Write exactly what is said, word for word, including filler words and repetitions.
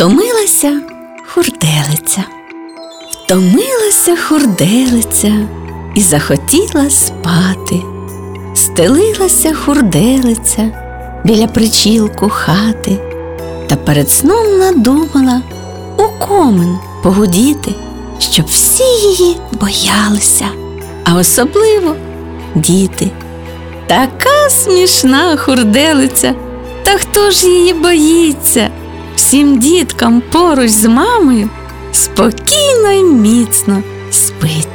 Втомилася хурделиця, втомилася хурделиця і захотіла спати. Стелилася хурделиця біля причілку хати, та перед сном надумала у комин погудіти, щоб всі її боялися, а особливо діти. Така смішна хурделиця, та хто ж її боїться? Всім діткам поруч з мамою спокійно й міцно спить.